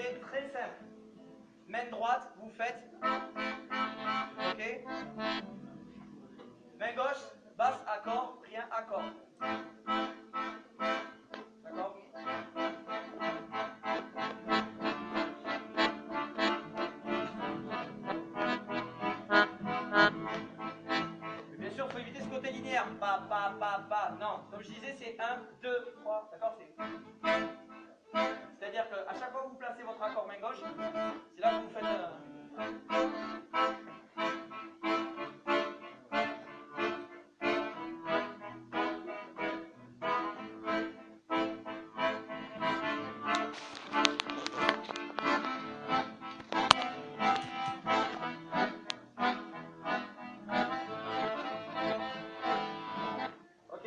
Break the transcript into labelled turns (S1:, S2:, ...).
S1: C'est très simple. Main droite, vous faites. Ok. Main gauche, basse, accord, rien, accord. D'accord. Mais bien sûr, il faut éviter ce côté linéaire. Pas. Non, comme je disais, c'est 1, 2, 3. D'accord.